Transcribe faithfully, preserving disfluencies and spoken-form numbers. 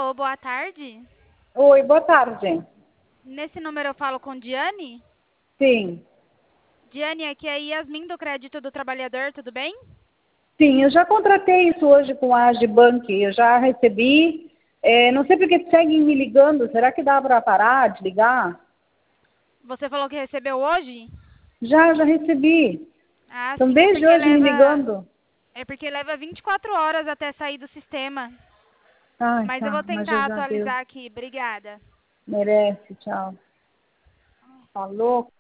Alô, boa tarde. Oi, boa tarde. Nesse número eu falo com Diane? Sim. Diane, aqui é a Yasmin do Crédito do Trabalhador, tudo bem? Sim, eu já contratei isso hoje com a Agibank, eu já recebi. É, não sei porque seguem me ligando, será que dá para parar de ligar? Você falou que recebeu hoje? Já, já recebi. Ah, Estão sim, é desde porque hoje me leva ligando. é porque leva vinte e quatro horas até sair do sistema. Ai, Mas eu vou tá, mas já tentar já deu. atualizar aqui. Obrigada. Merece, tchau. Falou.